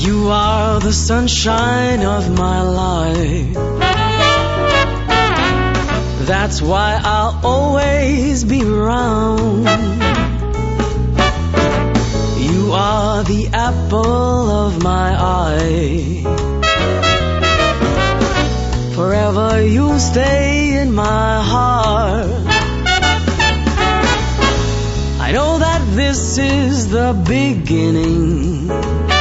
You are the sunshine of my life. That's why I'll always be around. You are the apple of my eye. Forever you'll stay in my heart. I know that this is the beginning